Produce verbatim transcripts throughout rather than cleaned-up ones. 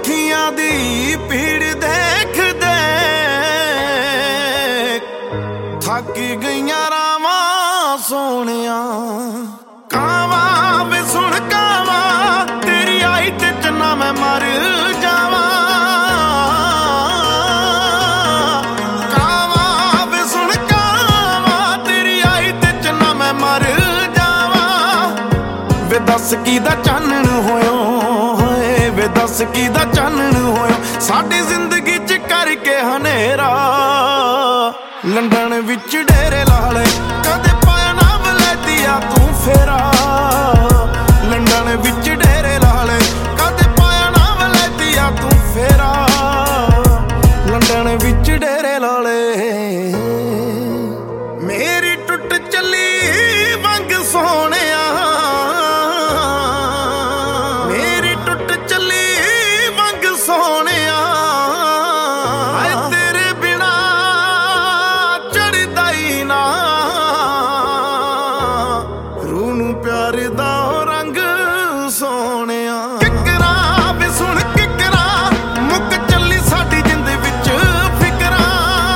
ਅੱਖੀਆਂ ਦੀ ਪੀੜ ਦੇਖ ਦੇਖ ਥੱਕ ਗਈਆਂ ਰਾਵਾਂ ਸੋਹਣਿਆ। ਕਾਵਾਂ ਵੇ ਸੁਣ ਕਾਵਾਂ ਤੇਰੀ ਆਈ ਤੇ ਚੰਨਾ ਮੈਂ ਮਰ ਜਾਵਾਂ। ਕਾਵਾਂ ਵੇ ਸੁਣ ਕਾਵਾਂ ਤੇਰੀ ਆਈ ਤੇ ਚੰਨਾ ਮੈਂ ਮਰ ਜਾਵਾਂ। ਵੇ ਦੱਸ ਕਿਹਦਾ ਚਾਨਣ ਹੋਇਓ ਹੋਏ, ਵੇ ਦੱਸ ਕਿਹਦਾ ਚਾਨਣ ਹੋਇਓ ਸਾਡੀ ਜ਼ਿੰਦਗੀ ਚ ਕਰਕੇ ਹਨੇਰਾ। ਲੰਡਨ ਵਿੱਚ ਡੇਰੇ ਲਾ ਲਏ ਕਦੇ ਪਾਇਆ ਨਾ ਵਲੈਤੀਆ ਤੂੰ ਫੇਰਾ। ਲੰਡਨ ਵਿੱਚ ਡੇਰੇ ਲਾ ਲਏ ਕਦੇ ਪਾਇਆ ਨਾ ਵਲੈਤੀਆ ਤੂੰ ਫੇਰਾ। ਲੰਡਨ ਵਿੱਚ ਡੇਰੇ ਲਾ ਲਏ। ਮੇਰੀ ਟੁੱਟ ਚੱਲੀ ਵੰਗ ਸੋਹਣਿਆ, ਮੇਰੀ ਟੁੱਟ ਚੱਲੀ ਵੰਗ ਸੋਹਣਿਆ। ਹਾਏ ਤੇਰੇ ਬਿਨਾ ਚੜ੍ਹਦਾ ਹੀ ਨਾ ਰੂਹ ਨੂੰ ਪਿਆਰ ਦਾ ਰੰਗ ਸੋਹਣਿਆ। ਕਿਕਰਾਂ ਵੇ ਸੁਣ ਕਿਕਰਾਂ ਮੁੱਕ ਚੱਲੀ ਸਾਡੀ ਜਿੰਦ ਵਿੱਚ ਫਿਕਰਾਂ।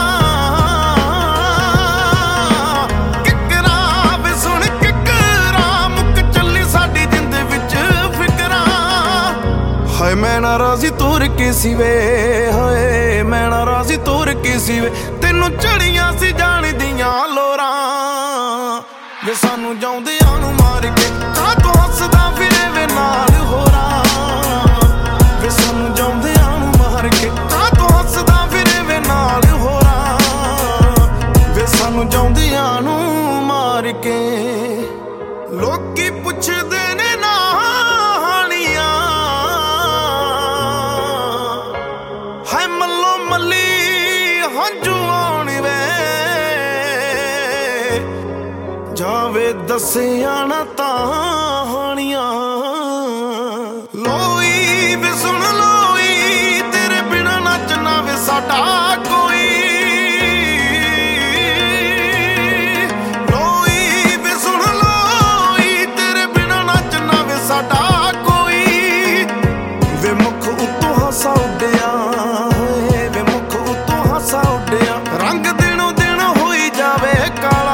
ਕਿਕਰਾਂ ਵੇ ਸੁਣ ਕਿਕਰਾਂ ਮੁੱਕ ਚੱਲੀ ਸਾਡੀ ਜਿੰਦ ਵਿੱਚ ਫਿਕਰਾਂ। ਹਾਏ ਮੈਂ ਨਾ ਰਾਜ਼ੀ ਤੋਰ ਕੇ ਸੀ ਵੇ, ਹਾਏ ਮੈਂ ਨਾ ਰਾਜ਼ੀ ਤੋਰ ਕੇ ਸੀ ਵੇ ਤੈਨੂੰ ਚੜੀਆਂ ਸੀ ਜਾਣ ਦੀਆਂ ਲੋਰਾਂ। ਵੇ ਸਾਨੂੰ ਜਾਉਂਦਿਆਂ ਨੂੰ ਮਾਰ ਕੇ ਕਾਹਤੋਂ ਹੱਸਦਾ ਫਿਰੇ ਵੇ ਨਾਲ ਹੋਰਾਂ। ਵੇ ਸਾਨੂੰ ਜਾਉਂਦਿਆਂ ਨੂੰ ਮਾਰ ਕੇ ਕਾਹਤੋਂ ਹੱਸਦਾ ਫਿਰੇ ਵੇ ਨਾਲ ਹੋਰਾਂ। ਵੇ ਸਾਨੂੰ ਜਾਉਂਦਿਆਂ ਨੂੰ ਮਾਰ ਕੇ। ਲੋਕੀ ਪੁੱਛਦੇ ਨੇ ਨਾਹਣੀਆਂ ਹਾਏ ਮੱਲੋ ਮੱਲੀ ਹੰਝੂ ਆਉਣ ਵੇ। ਜਾਵੇ ਦੱਸਿਆ ਨਾ ਤਾਣੀਆਂ। ਲੋਈ ਵੇ ਸੁਣ ਲੋਈ ਤੇਰੇ ਬਿਨਾ ਨੱਚਣਾ ਵੇ ਸਾਡਾ ਕੋਈ। ਲੋਈ ਵੇ ਸੁਣ ਲੋਈ ਤੇਰੇ ਬਿਨਾ ਨੱਚਣਾ ਵੇ ਸਾਡਾ ਕੋਈ। ਵੇ ਮੁੱਖ ਉੱਤੋਂ ਹਾਸਾ ਉੱਡਿਆ, ਵੇ ਮੁੱਖ ਉੱਤੋਂ ਹਾਸਾ ਉੱਡਿਆ। ਰੰਗ ਦਿਨੋਂ ਦਿਨ ਹੋਈ ਜਾਵੇ ਕਾਲਾ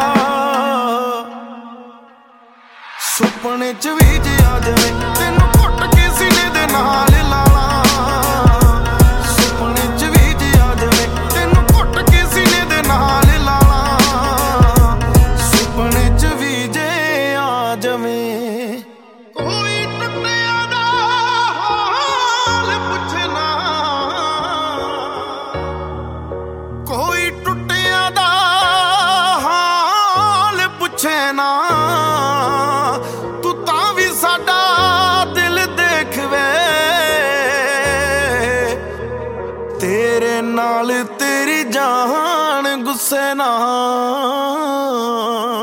ਸੁਪਨੇ ਚ ਵੀ ਜੇ ਆ ਜਾਵੇ ਤੈਨੂੰ ਘੁੱਟ ਕੇ ਸੀਨੇ ਦੇ ਨਾਲ ਲਾਲਾ। ਸੁਪਨੇ ਚ ਵੀ ਜੇ ਆ ਜਾਵੇ ਤੈਨੂੰ ਘੁੱਟ ਕੇ ਸੀਨੇ ਦੇ ਨਾਲ ਲਾਲਾ। ਸੁਪਨੇ ਚ ਵੀ ਜੇ ਆ ਜਾਵੇ। ਕੋਈ ਟੁੱਟਿਆ ਦਾ ਹਾਲ ਪੁੱਛੇ ਨਾ, ਕੋਈ ਟੁੱਟਿਆ ਦਾ ਹਾਲ ਪੁੱਛੇ ਨਾ। ਤੂੰ ਤਾਂ ਵੀ ਸਾਡਾ ਦਿਲ ਦੇਖ ਵੇ ਤੇਰੇ ਨਾਲ ਤੇਰੀ ਜਾਨ ਗੁੱਸੇ ਨਾ।